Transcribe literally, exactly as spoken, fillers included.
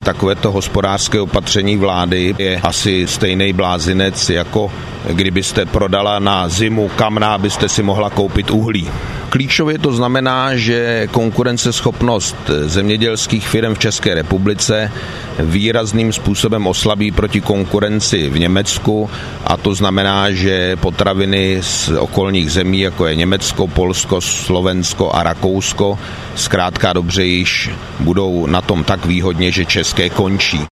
Takovéto hospodářské opatření vlády je asi stejný blázinec, jako kdybyste prodala na zimu kamna, abyste si mohla koupit uhlí. Klíčově to znamená, že konkurenceschopnost zemědělských firm v České republice výrazným způsobem oslabí proti konkurenci v Německu, a to znamená, že potraviny z okolních zemí, jako je Německo, Polsko, Slovensko a Rakousko, zkrátka dobře již budou na tom tak výhodně, že české končí.